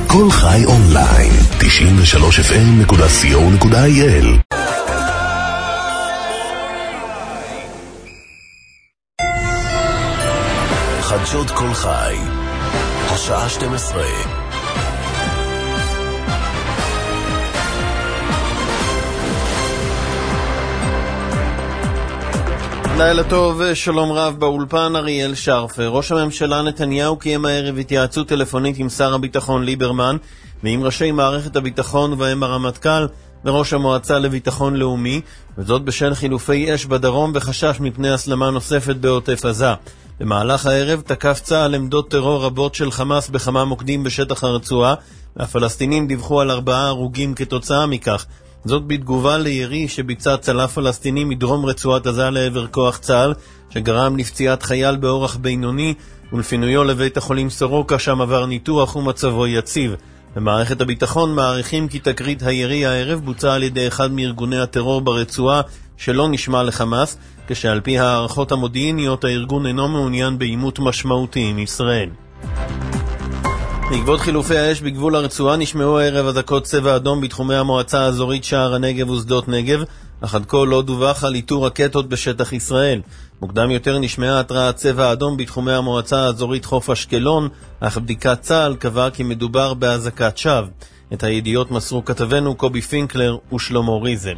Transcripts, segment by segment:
כל חי אונליין 93fm.co.il. חדשות כל חי, השעה 12. לילה טוב ושלום רב, באולפן אריאל שרפר. ראש הממשלה נתניהו קיים הערב התייעצות טלפונית עם שר הביטחון ליברמן ועם ראשי מערכת הביטחון ובהם הרמטכ"ל וראש המועצה לביטחון לאומי, וזאת בשל חילופי אש בדרום וחשש מפני הסלמה נוספת בעוטף עזה. במהלך הערב תקף צה"ל עמדות טרור רבות של חמאס בכמה מוקדים בשטח הרצועה, והפלסטינים דיווחו על 4 הרוגים כתוצאה מכך. זאת בתגובה לירי שביצע צלף פלסטיני מדרום רצועת עזה לעבר כוח צה"ל, שגרם לפציעת חייל באורח בינוני ולפינויו לבית החולים סורוקה, שם עבר ניתוח ומצבו יציב. במערכת הביטחון מעריכים כי תקרית הירי הערב בוצע על ידי אחד מארגוני הטרור ברצועה שלא נשמע לחמאס, כשעל פי הערכות המודיעיניות הארגון אינו מעוניין בעימות משמעותי עם ישראל. בעקבות חילופי האש בגבול הרצועה נשמעו הערב אזעקות צבע אדום בתחומי המועצה האזורית שער הנגב ושדות נגב, אך עד כה לא דווח על איתור רקטות בשטח ישראל. מוקדם יותר נשמעה התרעת צבע אדום בתחומי המועצה האזורית חוף אשקלון, אך בדיקת צה"ל קבעה כי מדובר בהזעקת שווא. את הידיעות מסרו כתבנו קובי פינקלר ושלמה ריזל.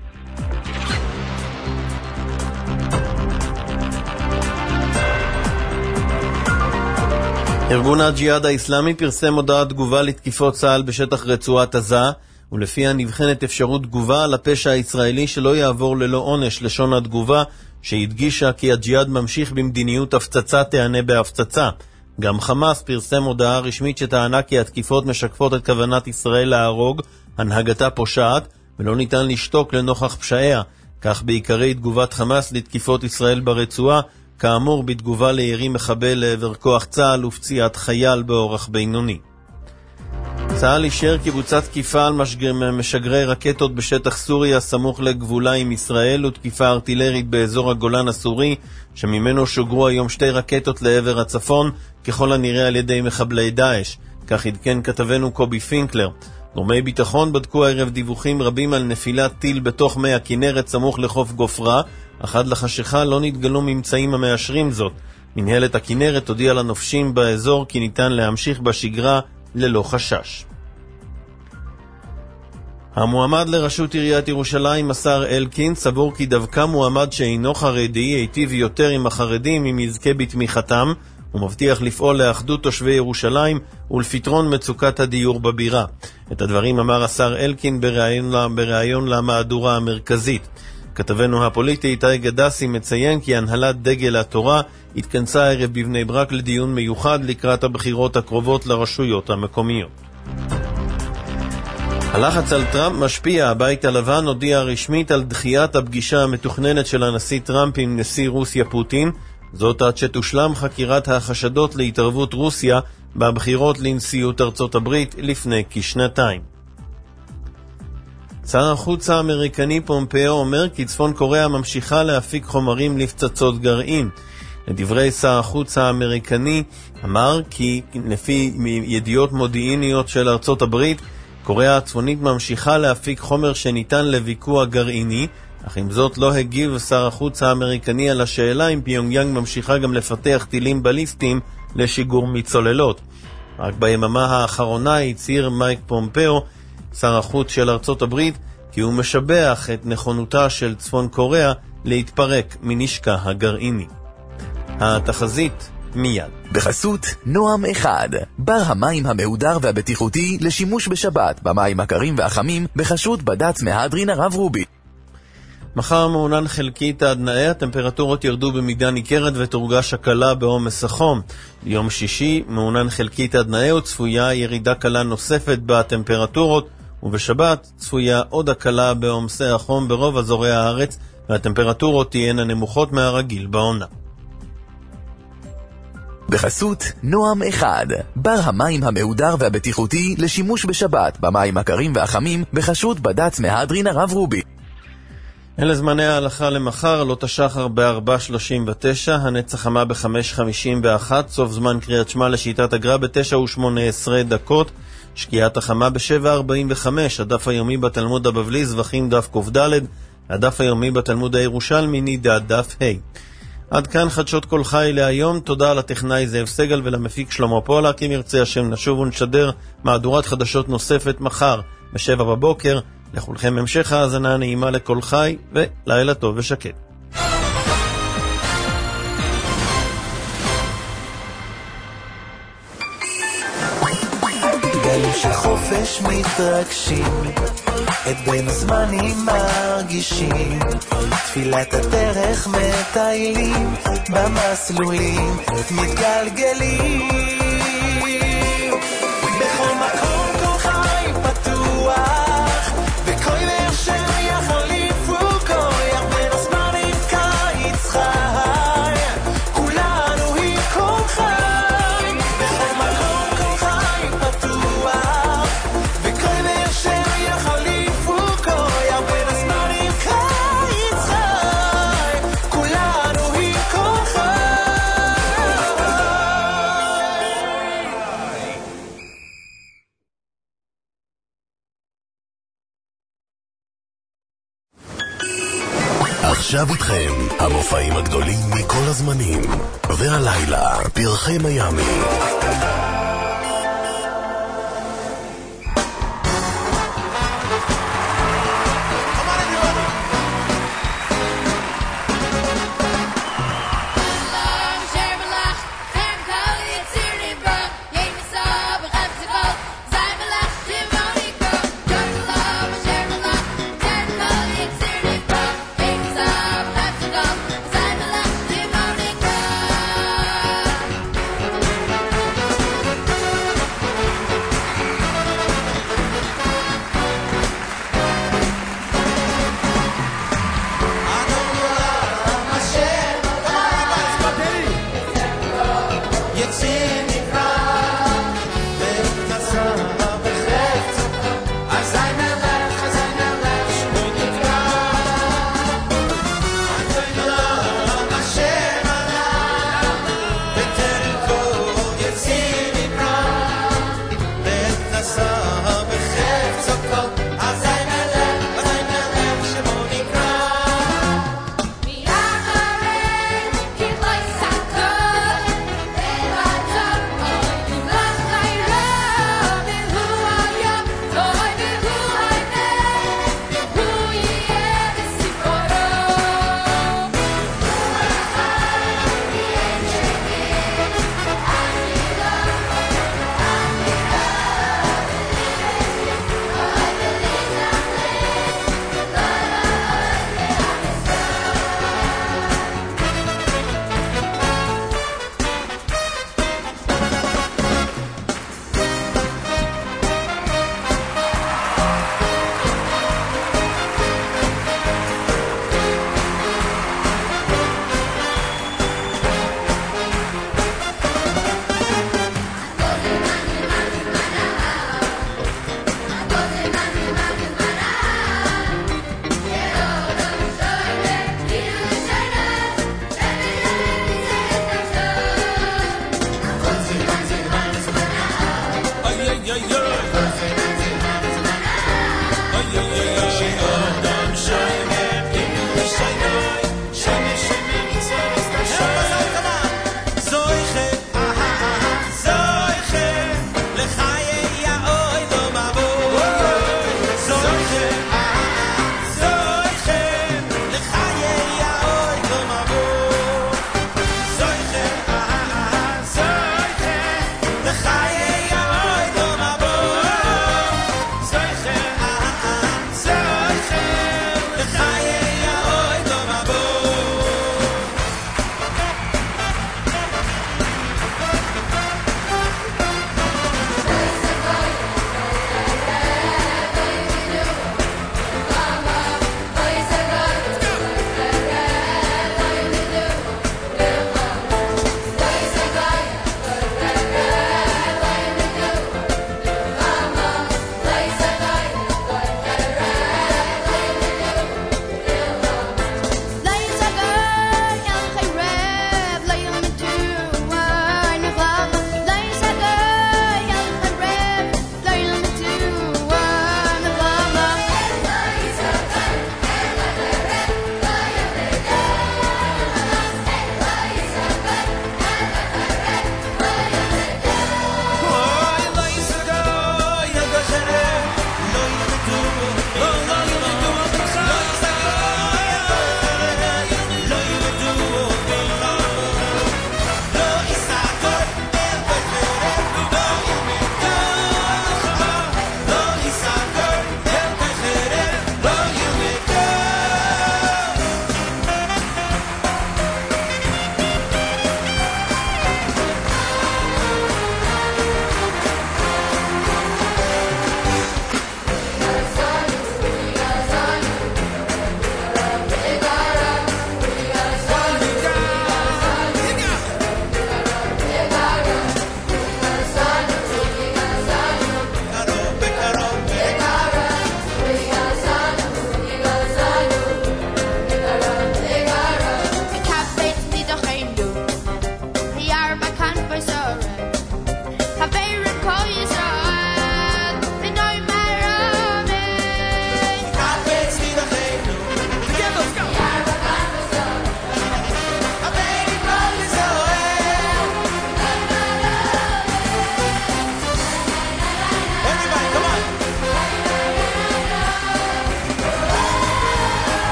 ארגון הג'יהאד האסלאמי פרסם הודעת תגובה לתקיפות צה"ל בשטח רצועת עזה, ולפיה נבחנת אפשרות תגובה על הפשע הישראלי שלא יעבור ללא עונש. לשון התגובה שהדגישה כי הג'יהאד ממשיך במדיניות הפצצה תענה בהפצצה. גם חמאס פרסם הודעה רשמית שטענה כי התקיפות משקפות את כוונת ישראל להרוג, הנהגתה פושעת ולא ניתן לשתוק לנוכח פשעיה. כך בעיקרי תגובת חמאס לתקיפות ישראל ברצועה, כאמור בתגובה לירי מחבל לעבר כוח צה"ל ופציעת חייל באורח בינוני. צה"ל אישר כי בוצעה תקיפה על משגרי רקטות בשטח סוריה סמוך לגבולה עם ישראל ותקיפה ארטילרית באזור הגולן הסורי, שממנו שוגרו היום 2 רקטות לעבר הצפון, ככל הנראה על ידי מחבלי דאעש. כך עדכן כתבנו קובי פינקלר. גורמי ביטחון בדקו הערב דיווחים רבים על נפילת טיל בתוך מי הכנרת סמוך לחוף גופרה, אך עד לחשיכה לא נתגלו ממצאים המאשרים זאת. מנהלת הכנרת הודיעה לנופשים באזור כי ניתן להמשיך בשגרה ללא חשש. המועמד לראשות עיריית ירושלים, השר אלקין, סבור כי דווקא מועמד שאינו חרדי ייטיב יותר עם החרדים אם יזכה בתמיכתם, ומבטיח לפעול לאחדות תושבי ירושלים ולפתרון מצוקת הדיור בבירה. את הדברים אמר השר אלקין בראיון למהדורה המרכזית. כתבנו הפוליטי איתי גדסי מציין כי הנהלת דגל התורה התכנסה הערב בבני ברק לדיון מיוחד לקראת הבחירות הקרובות לרשויות המקומיות. הלחץ על טראמפ משפיע. הבית הלבן הודיע רשמית על דחיית הפגישה המתוכננת של הנשיא טראמפ עם נשיא רוסיה פוטין, זאת עד שתושלם חקירת החשדות להתערבות רוסיה בבחירות לנשיאות ארצות הברית לפני כשנתיים. שר החוץ האמריקני פומפאו אומר כי צפון קוריאה ממשיכה להפיק חומרים לפצצות גרעין. לדברי שר החוץ האמריקני אמר כי לפי ידיעות מודיעיניות של ארצות הברית, קוריאה הצפונית ממשיכה להפיק חומר שניתן לוויכוח גרעיני, אך עם זאת לא הגיב שר החוץ האמריקני על השאלה אם פיונגיאנג ממשיכה גם לפתח טילים בליסטיים לשיגור מצוללות. רק ביממה האחרונה הצהיר מייק פומפאו, שר החוץ של ארצות הברית, כי הוא משבח את נכונותה של צפון קוריאה להתפרק מנשקה הגרעיני. התחזית מיד. בחסות נועם 1, בר המים המהודר והבטיחותי לשימוש בשבת, במים הקרים והחמים, בחשות בד"ץ מהדרין הרב רובי. מחר מעונן חלקית עד נאה, הטמפרטורות ירדו במידה ניכרת ותורגש הקלה בעומס החום. ביום שישי מעונן חלקית עד נאה וצפויה ירידה קלה נוספת בטמפרטורות, ובשבת צפויה עוד הקלה בעומסי החום ברוב אזורי הארץ, והטמפרטורות תהיינה נמוכות מהרגיל בעונה. בחסות נועם 1, בר המים המהודר והבטיחותי לשימוש בשבת, במים הקרים והחמים, בחשות בד"ץ מהדרין הרב רובי. אלה זמני ההלכה למחר, עלות השחר ב-4:39, הנץ החמה ב-5:51, סוף זמן קריאת שמע לשיטת הגר"א ב-9:18, שקיעת החמה ב-7:45, הדף היומי בתלמוד הבבלי זבחים דף ק"ד, הדף היומי בתלמוד הירושלמי נידד דף ה'. עד כאן חדשות כל חי להיום. תודה לטכנאי זאב סגל ולמפיק שלמה פולק. אם ירצה השם נשוב ונשדר מהדורת חדשות נוספת מחר ב-7 בבוקר. לכולכם המשך האזנה נעימה לכל חי ולילה טוב ושקט. גלים של חופש מתרגשים, את בין הזמנים מרגישים, תפילת הדרך מטיילים, במסלולים מתגלגלים, בכל מקום כל חי פתוח, בכל נרשם יחליפו כוח, בין הזמנים קיץ חי, כולנו היא כל חי, בכל מקום כל חי פתוח, בכל נרשם יחליפו כוח, בין הזמנים קיץ חי, כולנו היא כל חי. עכשיו איתכם המופעים הגדולים מכל הזמנים, והלילה פרחי מיאמי.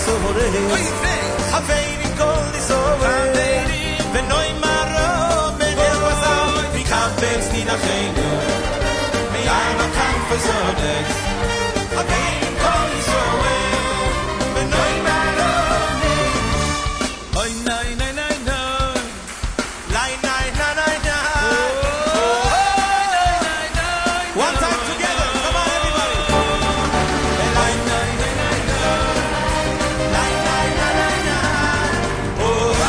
סורס חברים כל סורס ונוי מרום בנר בזר מקמפס נינחנו מיין הקמפס אודס חברים כל סורס ונוי מרום אוי נאי נאי נאי נאי נאי נאי נאי נאי one time together come on everybody nine nine nine nine nine nine nine nine nine oh oh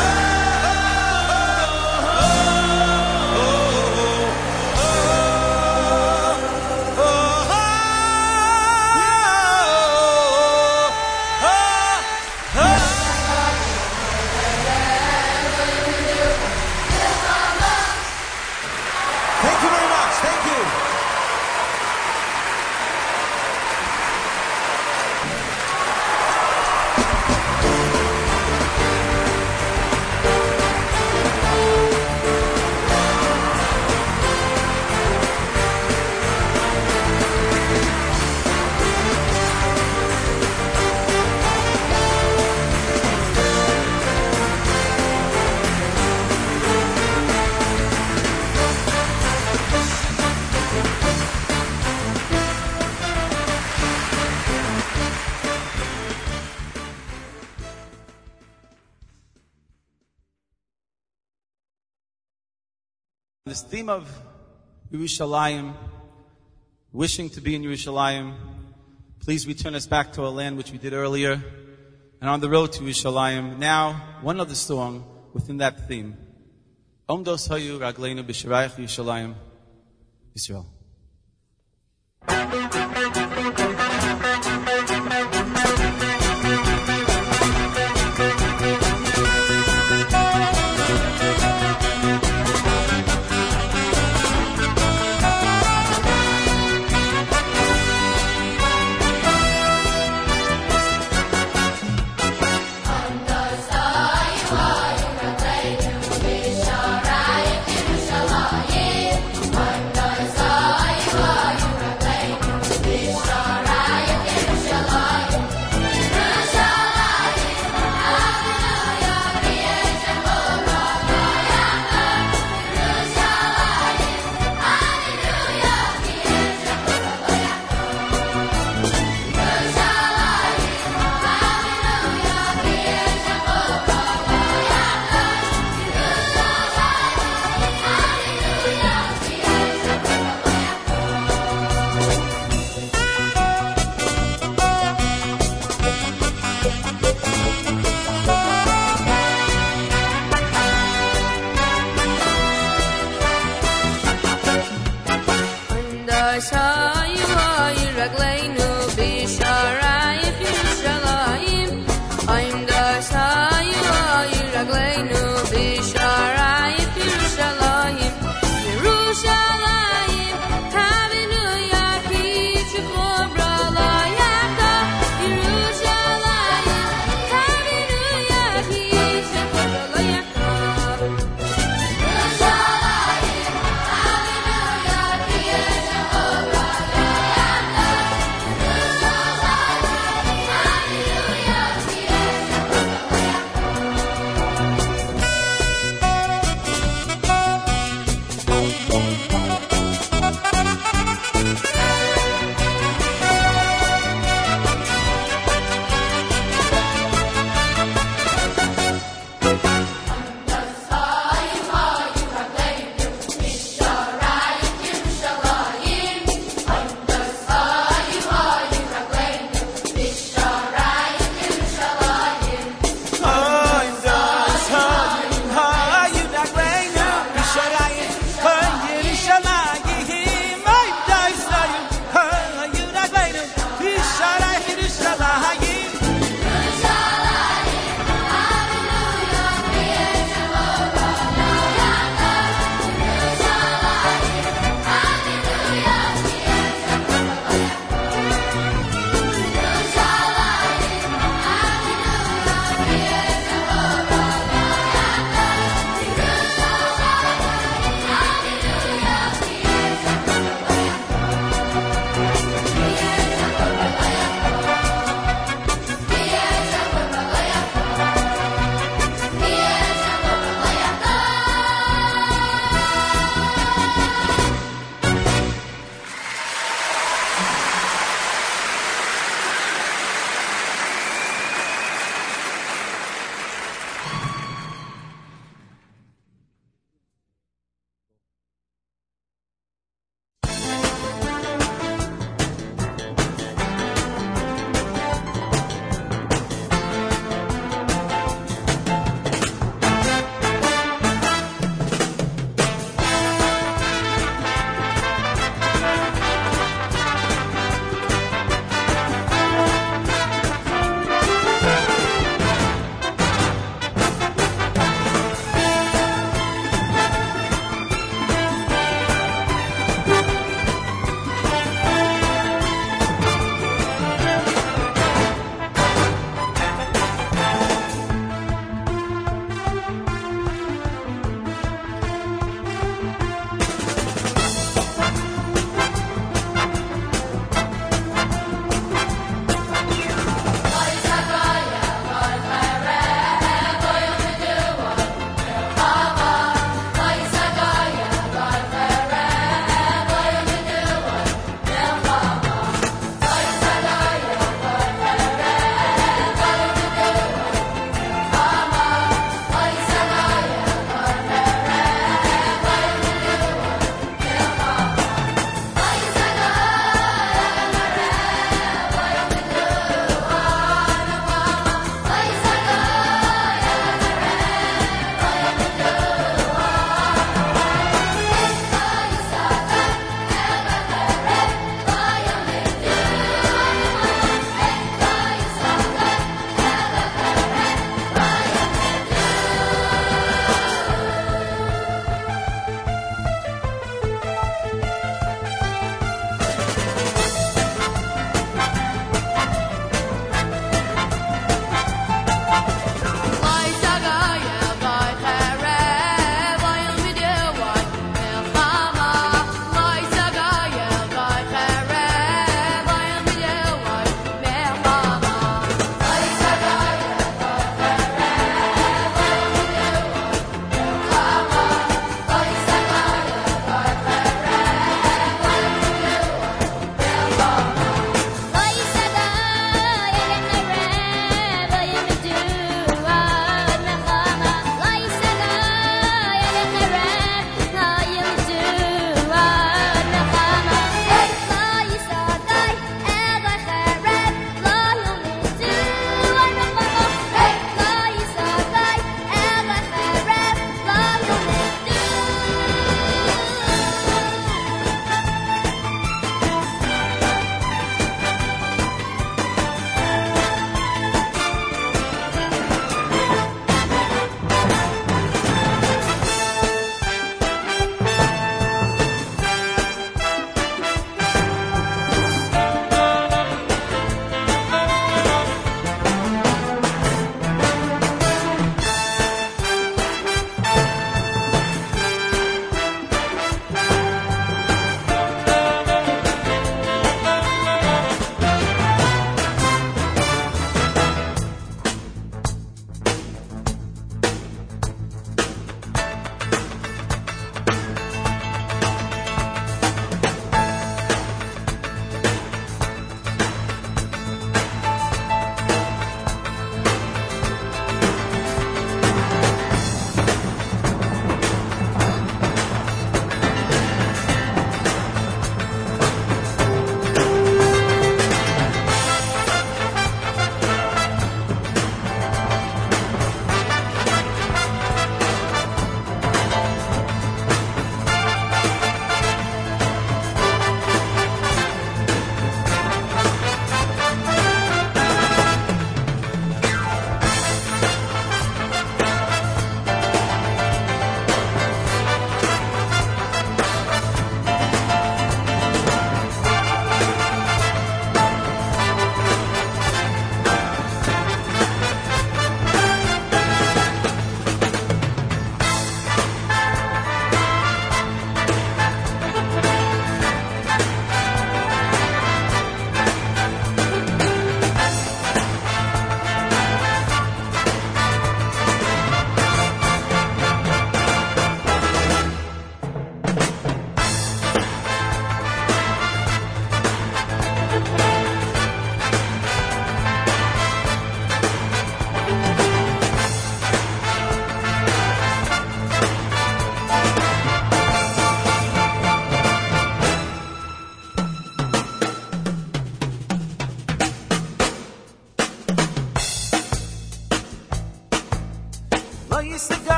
thank you very much thank you This theme of Yerushalayim, wishing to be in Yerushalayim, please return us back to our land, which we did earlier, and on the road to Yerushalayim. Now, one other song within that theme. Omdos Hayu Ragleinu B'Shirayach Yerushalayim, Yisrael. Yerushalayim,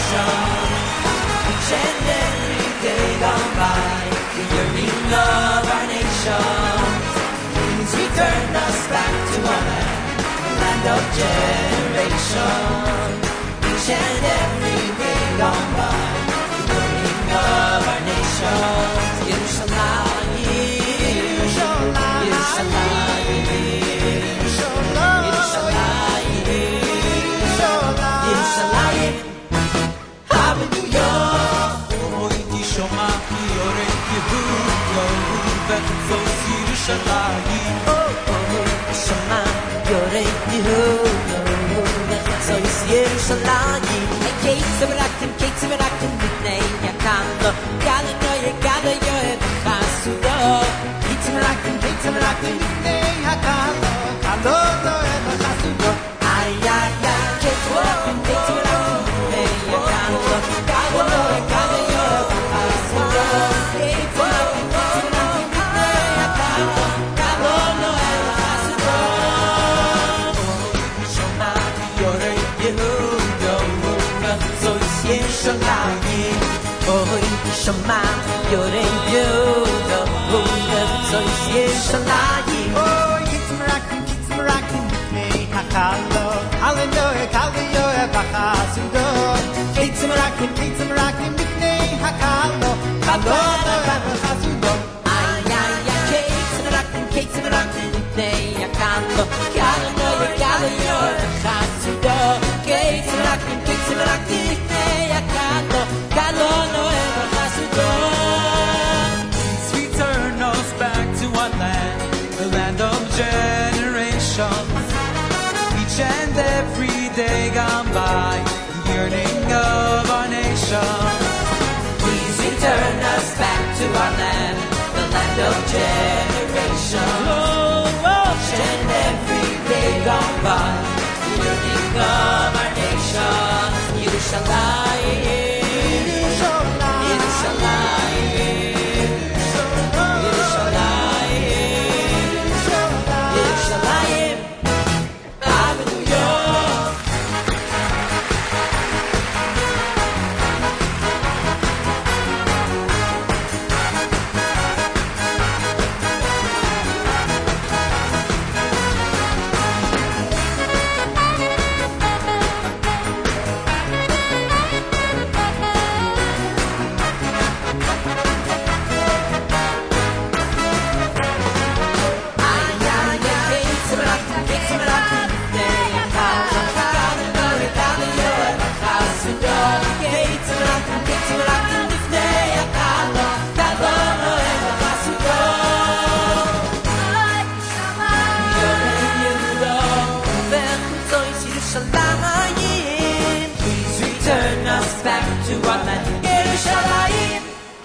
nation. Each and every day gone by, the yearning of our nations. Please return us back to our land of generation. Each and every day gone by, the yearning of our nations. Yerushalayim, Yerushalayim, Yerushalayim, hallelujah. Oh, Yishoma, Yoreh Yehuda, Vechzos Yerushalayim. Oh, Yishoma, Yoreh Yehuda, Vechzos Yerushalayim. Kates of Rakim, B'nei Yakalo, Galano, Yagalo, Chasudo. Kates of Rakim, B'nei Yakalo, Galano, Chasudo. Ay, ay, ay, Kates of Rakim, B'nei Yakalo, Galano, Chasudo. Kates of Rakim, B'nei Yakalo, Galano, Chasudo. Shema, Yoreh Yehuda, Yerushalayim. Oh, Shema, Yoreh Yehuda, Vechzos Yerushalayim. Oh, Kitzmarakim, B'nei Hakalo, Hallelujah, Hallelujah, B'chasudo. Kitzmarakim, B'nei Hakalo, Hallelujah, B'chasudo. Ay, ay, ay, Kitzmarakim, B'nei Hakalo, Hallelujah, Hallelujah, B'chasudo. Kitzmarakim, B'nei Hakalo, Hallelujah, B'chasudo. Please return us back to our land, the land of generations. Each and every day gone by, the yearning of our nation. Please return us back to our land, the land of generations. Each and every day gone by, the yearning of our nation. Yerushalayim, Yerushalayim, Yerushalayim, Yerushalayim, hallelujah. Please return us back to our land, Yerushalayim.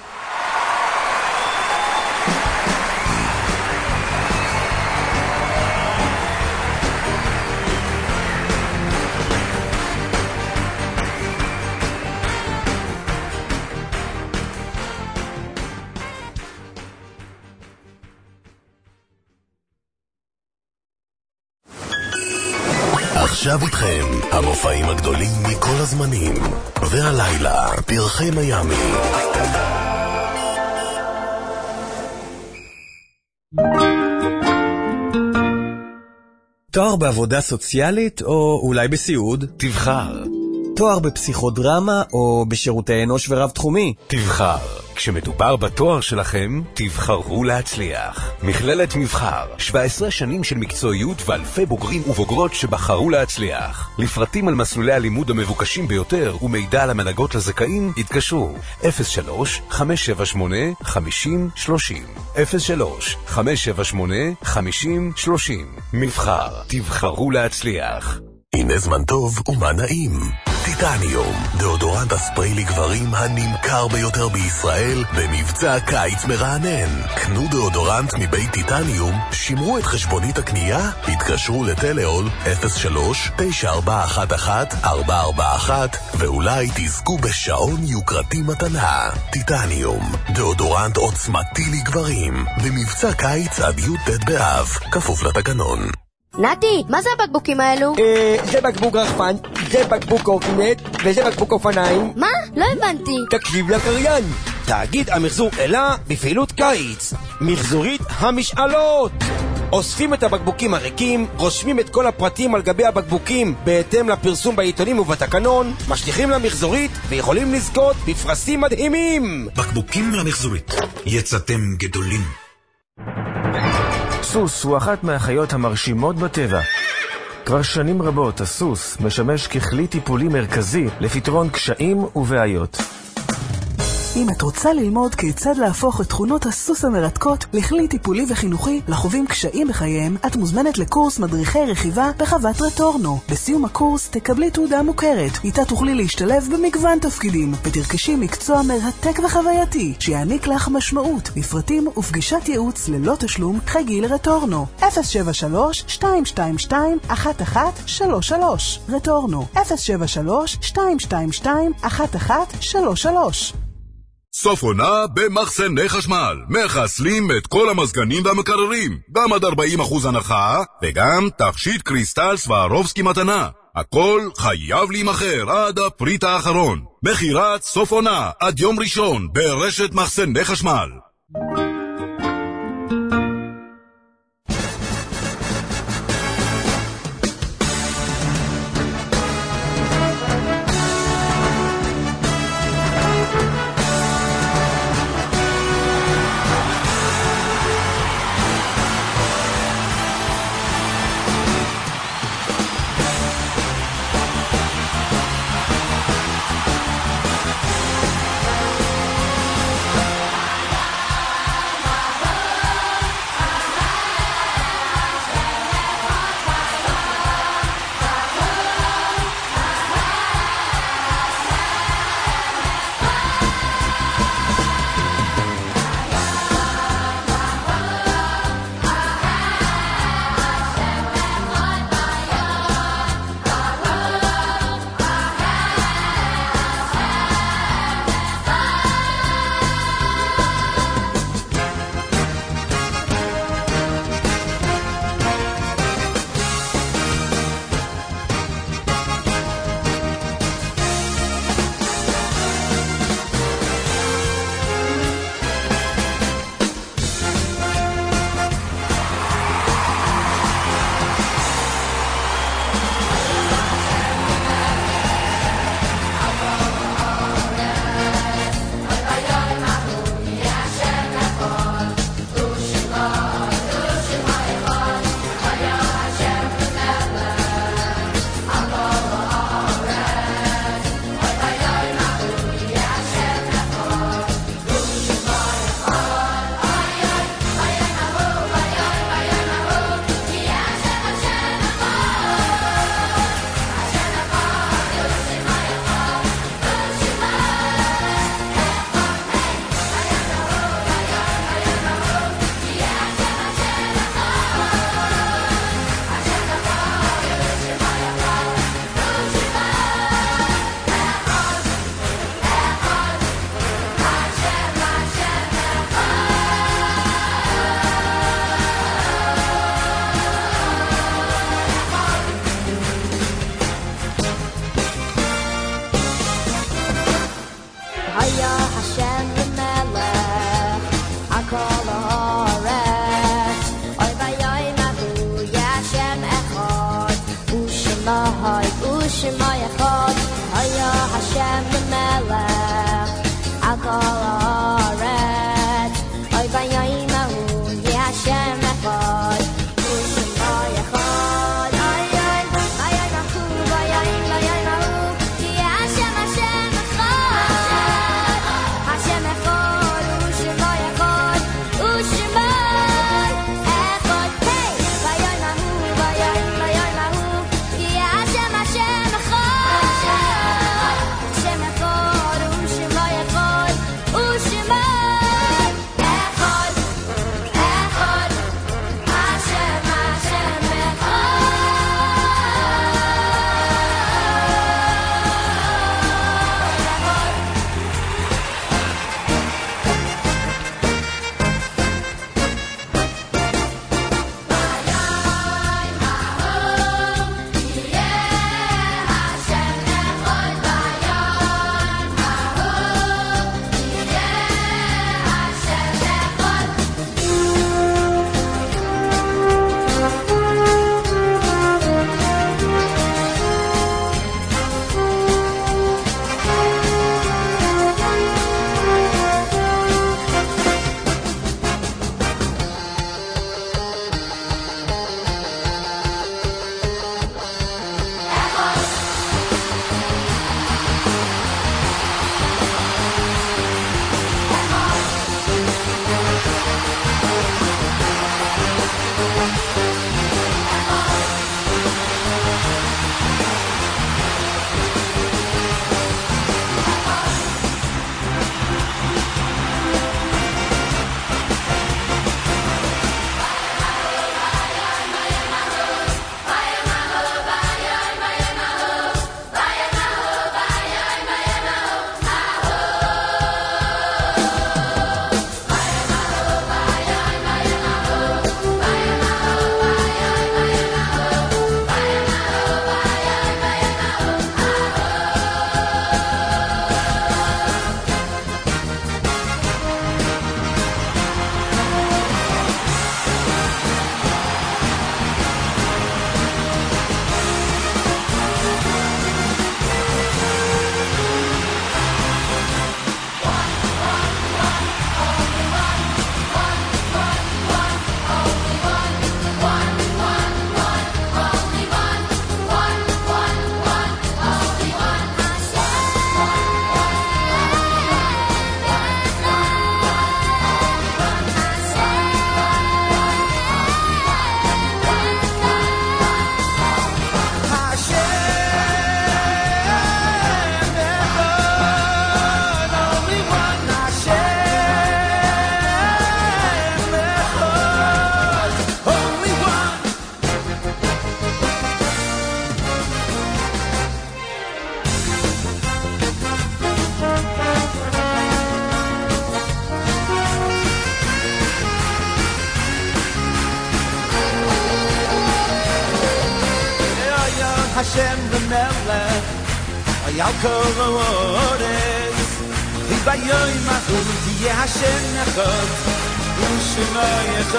עכשיו איתכם המופעים הגדולים מכל הזמנים, והלילה פרחי מיאמי. תואר בעבודה סוציאלית או אולי בסיעוד? תבחר. תואר בפסיכודרמה או בשירותי אנוש ורב תחומי? תבחר. כשמדובר בתואר שלכם, תבחרו להצליח. מכללת מבחר, 17 שנים של מקצועיות ואלפי בוגרים ובוגרות שבחרו להצליח. לפרטים על מסלולי הלימוד המבוקשים ביותר ומידע על המלגות לזכאים, התקשרו 03-578-50-30 03-578-50-30 מבחר, תבחרו להצליח. הנה זמן טוב ומה נעים. טיטניום, דאודורנט הספרי לגברים הנמכר ביותר בישראל במבצע קיץ מרענן. קנו דאודורנט מבית טיטניום, שמרו את חשבונית הקנייה, התקשרו לטלאול 03-9411-441 ואולי תזכו בשעון יוקרתי מתנה. טיטניום, דאודורנט עוצמתי לגברים במבצע קיץ עד י"ט באב, כפוף לתקנון. נתי, מה זה הבקבוקים האלו? זה בקבוק רחפן, זה בקבוק קורקינט וזה בקבוק אופניים. מה? לא הבנתי. תקשיב לקריין. תאגיד המחזור אלה בפעילות קיץ. מחזורית המשאלות. אוספים את הבקבוקים הריקים, רושמים את כל הפרטים על גבי הבקבוקים בהתאם לפרסום בעיתונים ובתקנון, משליחים למחזורית ויכולים לזכות בפרסים מדהימים. בקבוקים למחזורית. יצאתם גדולים. סוס הוא אחת מהחיות המרשימות בטבע. כבר שנים רבות הסוס משמש ככלי טיפולי מרכזי לפתרון קשיים ובעיות. אם את רוצה ללמוד כיצד להפוך את תכונות הסוס המרתקות לכלי טיפולי וחינוכי לחווים קשיים בחייהם, את מוזמנת לקורס מדריכי רכיבה בחוות רטורנו. בסיום הקורס תקבלי תעודה מוכרת, איתה תוכלי להשתלב במגוון תפקידים ותרכשי מקצוע מרתק וחווייתי שיעניק לך משמעות. לפרטים ופגישת ייעוץ ללא תשלום חייגי לרטורנו 073-222-1133. רטורנו 073-222-1133. סוף עונה במחסני חשמל. מחסלים את כל המזגנים והמקררים. גם עד 40% הנחה, וגם תכשיט קריסטל סווארובסקי מתנה. הכל חייב להימחר עד הפריט האחרון. מחירת סוף עונה עד יום ראשון ברשת מחסני חשמל. Hashem the Melech Ayal kol ha'oretz Vayoyim ahu Yeh Hashem echad U'shema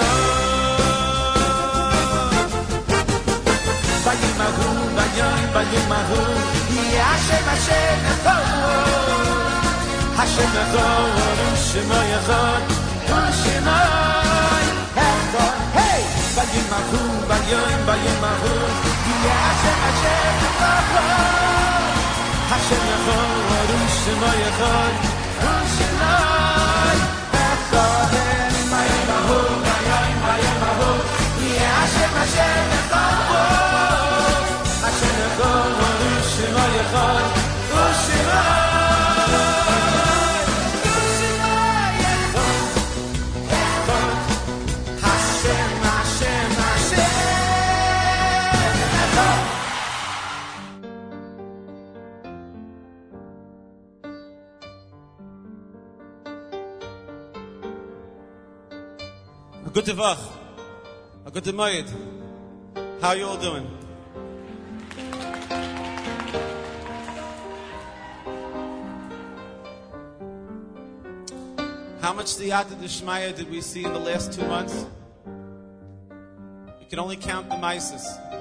echad Vayoyim ahu Vayoyim ahu Yeh Hashem echad Hashem echad U'shema echad U'shema echad Hey! Vayoyim ahu Vayoyim ahu Yeh Hashem echad Hashem echad U'shema echad U'shema echad Vayoyim ahu Vayoyim ahu Yeh Hashem echad Hashem echad U'shema echad U'shema Good Tevach. Good Moed. How are you all doing? How much Siyata D'Shmaya did we see in the last 2 months? You can only count the Mises.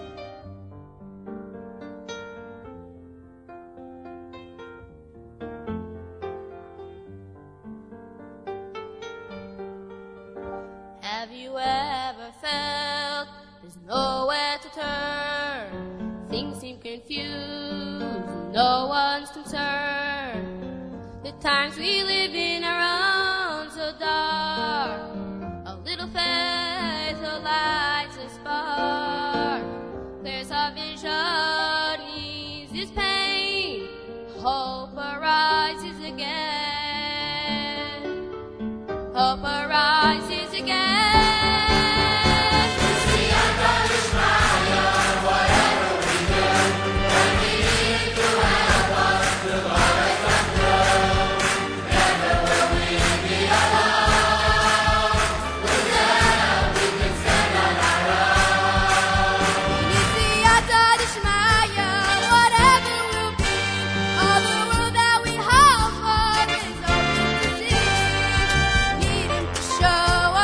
Have you ever felt there's nowhere to turn? Things seem confused, no one's concerned. The times we live in are own so dark. A little faith lights a spark. There's a vision, eases pain. Hope arises again. Hope arises again. Show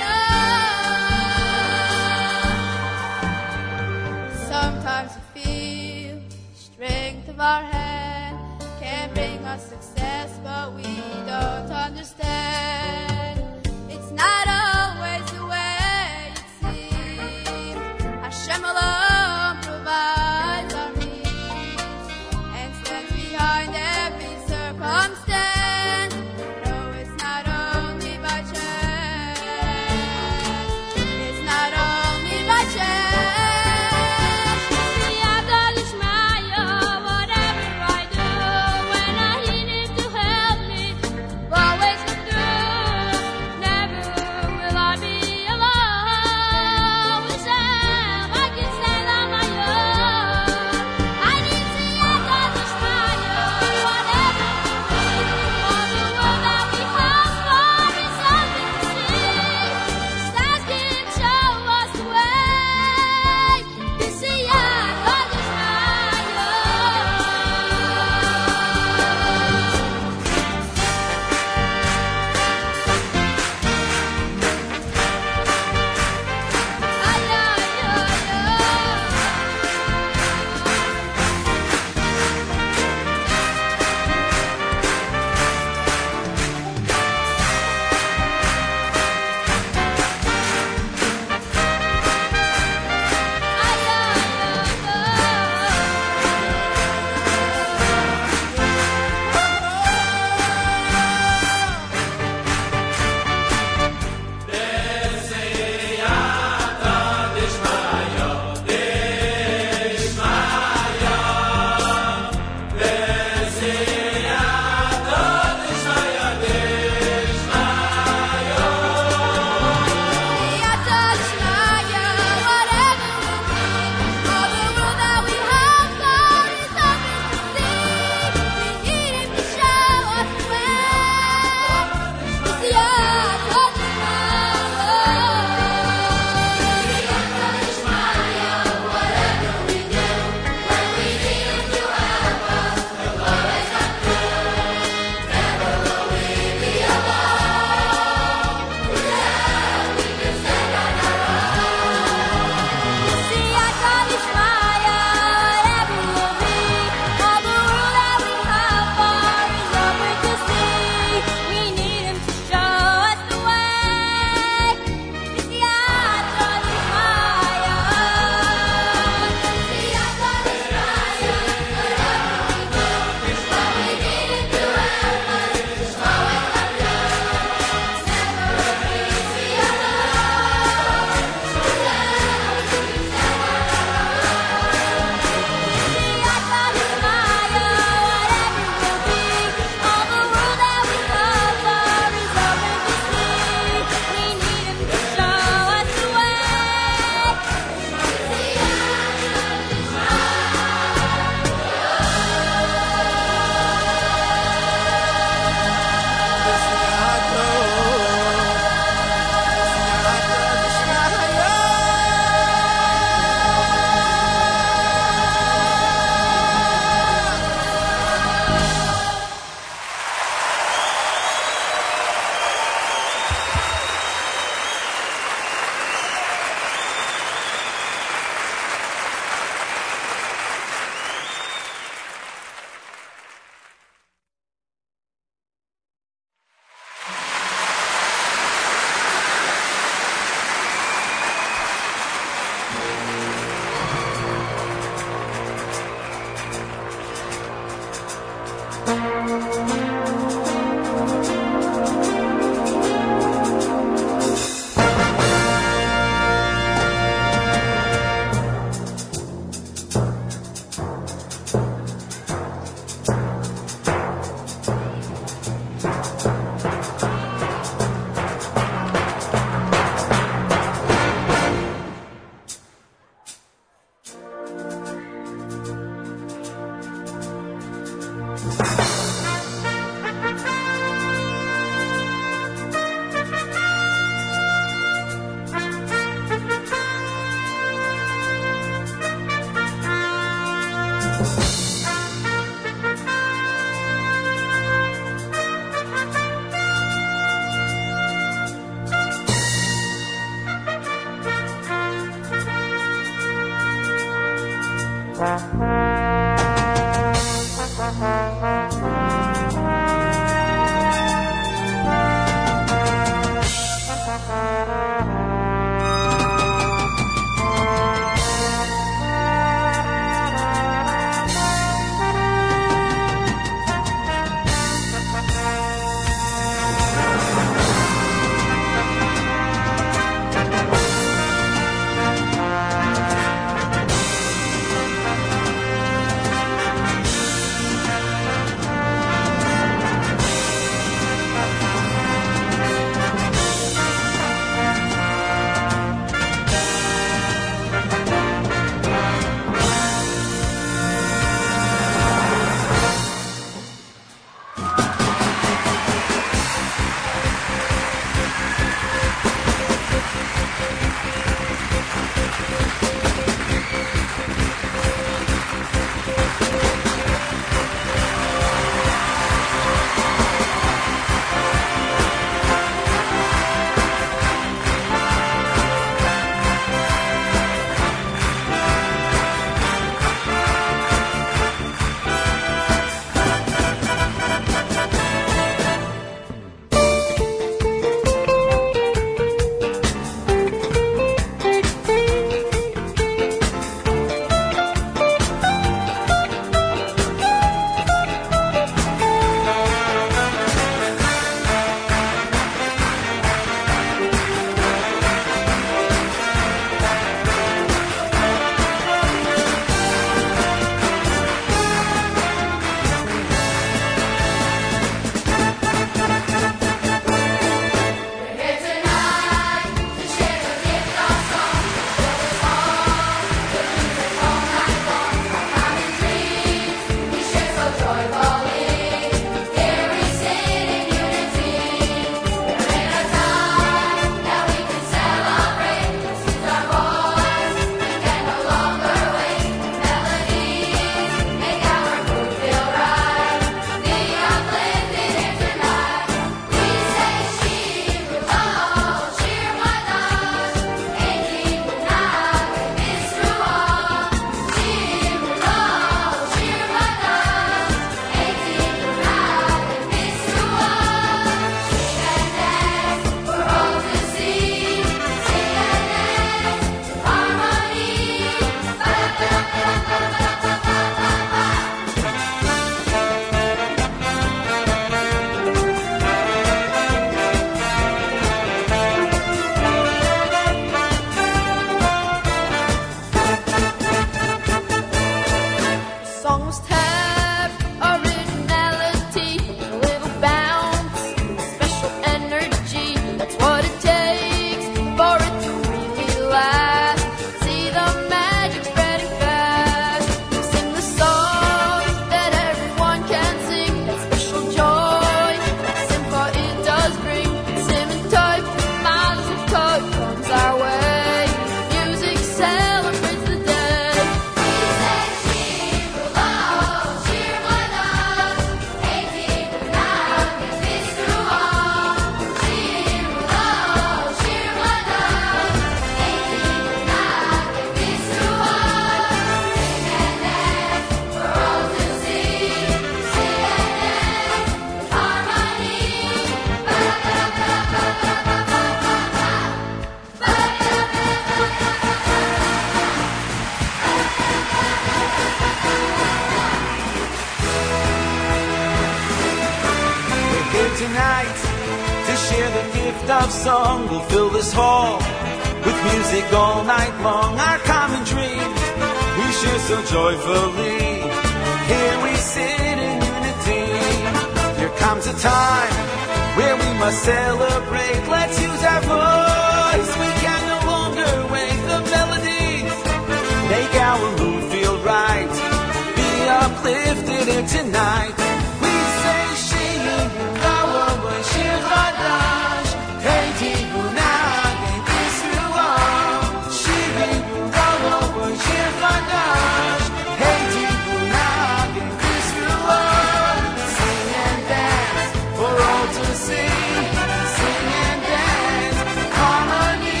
share the gift of song. We'll fill this hall with music all night long. Our common dreams we share so joyfully. Here we sit in unity. There comes a time where we must celebrate. Let's use our voice. We can no longer wait. The melodies make our mood feel right. Be uplifted here tonight. We say Shir Shir Chadash. Hey Tivuna Gen Yisrael. Shir Shir Chadash. Hey Tivuna Gen Yisrael. Sing and dance for all to see. Sing and dance, harmony.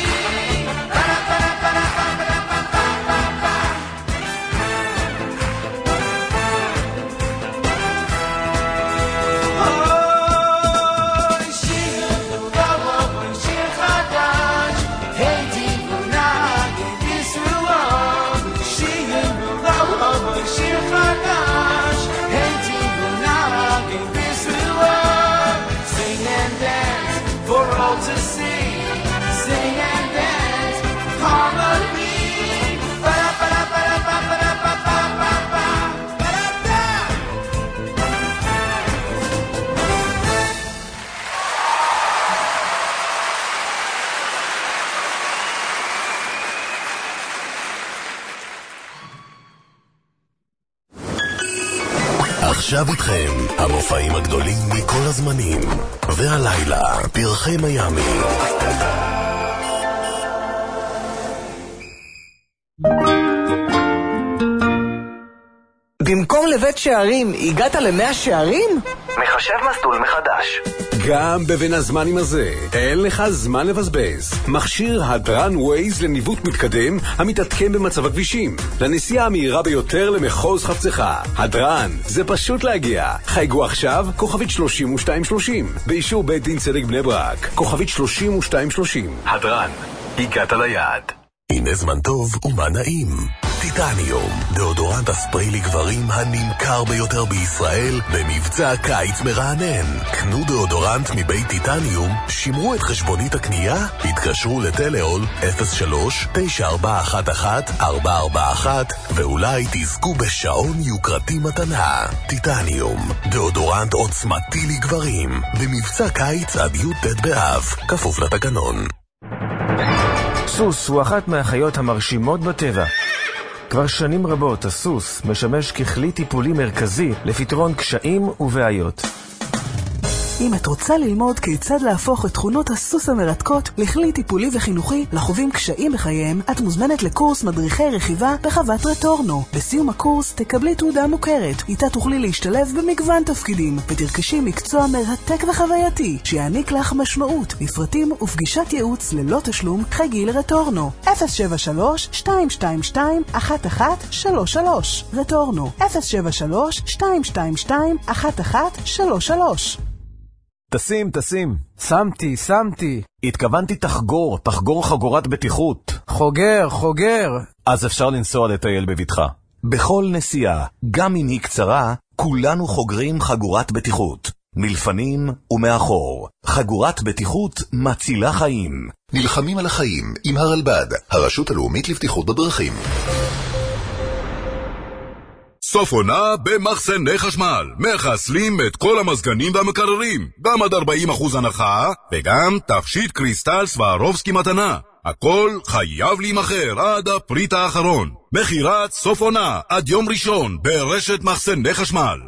To see, sing and dance, harmony. עכשיו איתכם המופעים הגדולים מכל הזמנים, והלילה פרחי מיאמי. במקום לבית שערים, הגעת ל100 שערים? מחשב מסלול מחדש. גם בבין הזמנים הזה, אין לך זמן לבזבז. מכשיר הדרן ווייז לניווט מתקדם המתעדכן במצב הכבישים. לנסיעה המהירה ביותר למחוז חפצך. הדרן, זה פשוט להגיע. חייגו עכשיו, כוכבית 3230. באישור בית דין צדק בני ברק, כוכבית 3230. הדרן, הגעת ליעד. הנה זמן טוב ומה נעים. טיטניום, דאודורנט הספרי לגברים הנמכר ביותר בישראל במבצע קיץ מרענן. קנו דאודורנט מבית טיטניום, שמרו את חשבונית הקנייה, התקשרו לטלאול 03-9411-441 ואולי תזכו בשעון יוקרתי מתנה. טיטניום, דאודורנט עוצמתי לגברים במבצע קיץ עד י"ט באב, כפוף לתקנון. סוס הוא אחת מהחיות המרשימות בטבע. כבר שנים רבות הסוס משמש ככלי טיפולי מרכזי לפתרון קשיים ובעיות. אם את רוצה ללמוד כיצד להפוך את תכונות הסוס המרתקות לכלי טיפולי וחינוכי לחווים קשיים בחייהם, את מוזמנת לקורס מדריכי רכיבה בחוות רטורנו. בסיום הקורס תקבלי תעודה מוכרת, איתה תוכלי להשתלב במגוון תפקידים ותרכשי מקצוע מרתק וחווייתי שיעניק לך משמעות. לפרטים ופגישת ייעוץ ללא תשלום חייגי לרטורנו 073-222-1133. רטורנו 073-222-1133. תשים. שמתי. התכוונתי תחגור חגורת בטיחות. חוגר. אז אפשר לנסוע לטייל בביטחה. בכל נסיעה, גם אם היא קצרה, כולנו חוגרים חגורת בטיחות. מלפנים ומאחור. חגורת בטיחות מצילה חיים. נלחמים על החיים עם הרלב"ד, הרשות הלאומית לבטיחות בדרכים. סוף עונה במחסני חשמל. מחסלים את כל המזגנים והמקררים. גם עד 40% הנחה, וגם תכשיט קריסטל סווארובסקי מתנה. הכל חייב להימחר עד הפריט האחרון. מחירת סוף עונה עד יום ראשון ברשת מחסני חשמל.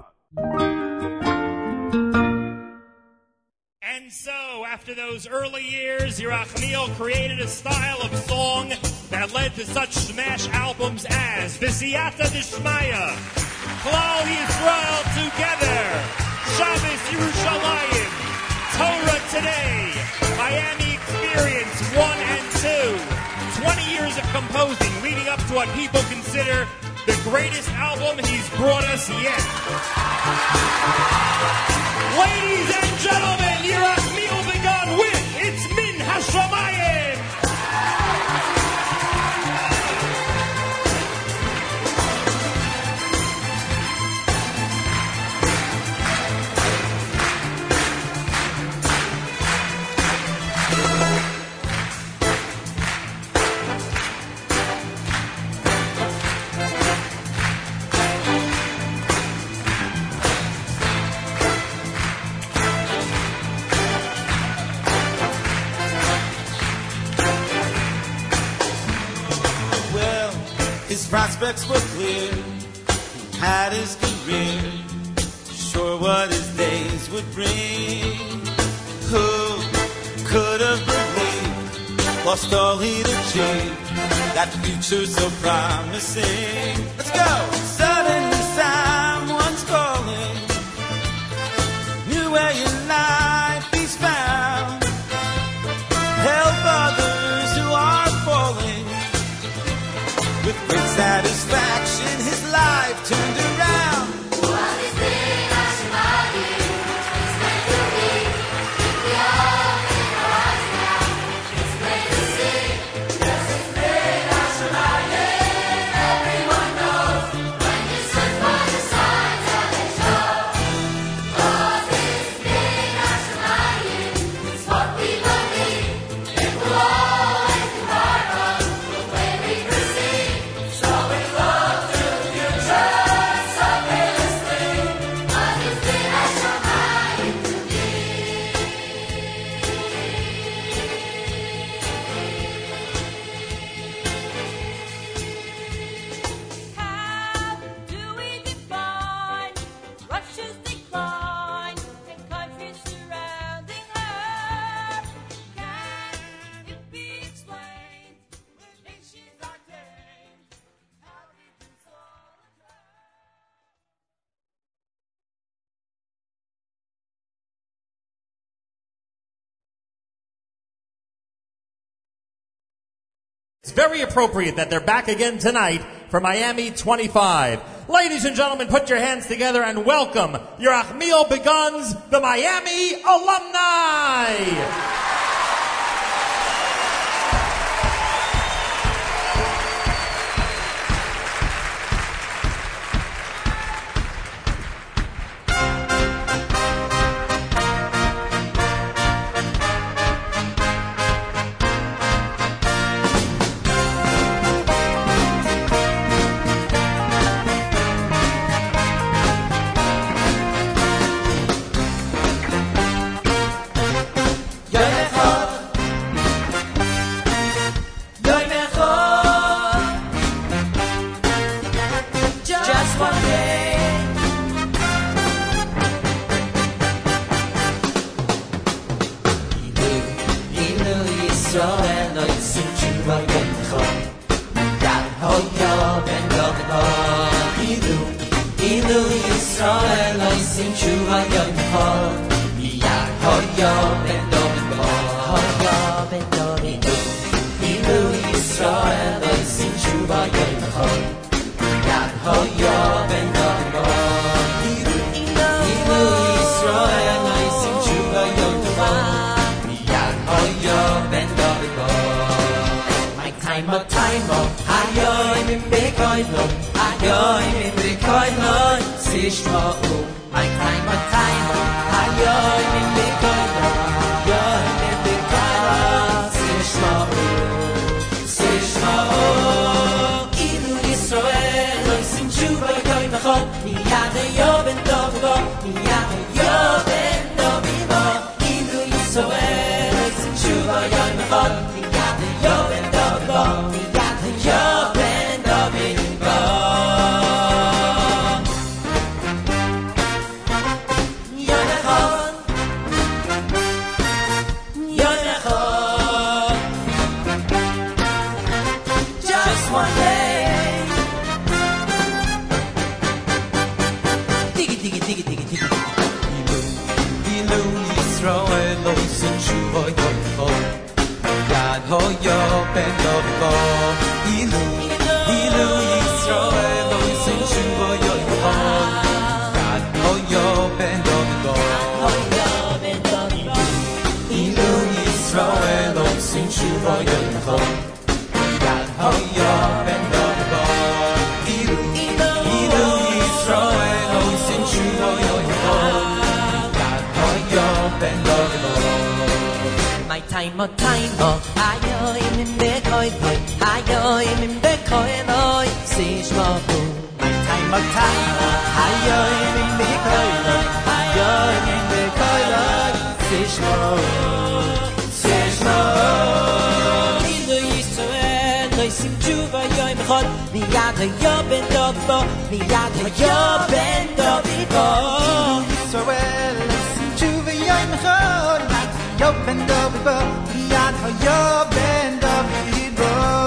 And so, after those early years, Yerachmiel created a style of song that led to such smash albums as V'siyata Dishmaya, Klal Yisrael Together, Shabbos Yerushalayim, Torah Today, Miami Experience 1 and 2. 20 years of composing leading up to what people consider the greatest album he's brought us yet. Ladies and gentlemen, Yerachmiel begun with It's Min Hashamayim. prospects were clear. He had his career, sure what his days would bring. Who could have believed, lost all he'd achieved, that future so promising? Let's go! Suddenly someone's calling, new way in life he's found. Help others who are falling. With great satisfaction his life turned around. What is big Hashemayim? It's great to be. We all in our eyes now. It's great to see. Yes, it's big Hashemayim. Everyone knows when you search for the signs how they show. What is big Hashemayim? It's what we believe. It will always be part of the way we proceed. So we look to the future, so fearlessly. What is big Hashemayim to be? How do we define Russia's decline and countries surrounding her? Can it be explained when nations are tamed? How did this all occur? It's very appropriate that they're back again tonight for Miami 25. Ladies and gentlemen, put your hands together and welcome Yerachmiel Beguns, the Miami alumni. Just one day. Ilu Yisrael lo yisim tshuva yotecho. Yad hoyo ben dovecho. Ilu Yisrael lo yisim tshuva yotecho. Yad hoyo ben dovecho. Ilu Yisrael lo yisim tshuva yotecho. Yad hoyo ben dovecho. Ilu Yisrael lo yisim tshuva yotecho. Yad hoyo ben dovecho. My time, hayoy min bekoyno, hayoy min bekoyno, sishma'u. My time, hayoy min bekoyno, hayoy min bekoyno, sishma'u. Ilu Yisrael lo yisim tshuva yotecho. Yad hoyo ben dovecho. Yad hoyo ben dovecho. Ilu Yisrael lo yisim tshuva yotecho. Yad hoyo ben dovecho. Yad hoyo ben dovecho. Yotecho. Just one day. Diggy, diggy, diggy, diggy, diggy. Ilu Yisrael lo yisim tshuva yotecho. Yad hoyo ben dovecho. Ilu Yisrael lo yisim tshuva yotecho. Yad hoyo ben dovecho. Ilu Yisrael lo yisim tshuva yotecho. Yad hoyo ben dovecho. Ilu Yisrael lo yisim tshuva yotecho. Yad hoyo ben dovecho. My time, hayoy min bekoyno, hayoy min bekoyno, sishma'u. My time, hayoy min bekoyno, hayoy min bekoyno, sishma'u. Ilu Yisrael lo yisim tshuva yotecho. מיד היה בן דוד בו, מיד היה בן דוד בו. ישראל לשים תשובה יום אחד, מיד היה בן דוד בו, מיד היה בן דוד בו.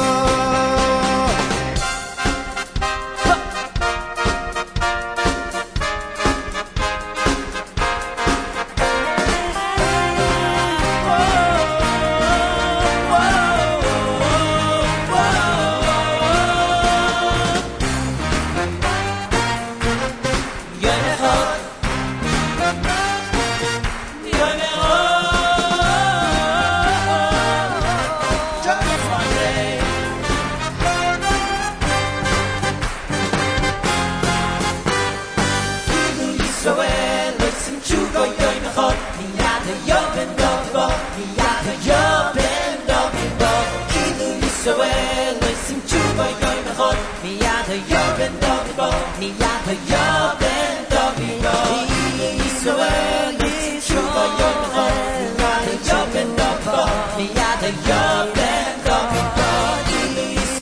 מיד היה בן דוד בו, מיד היה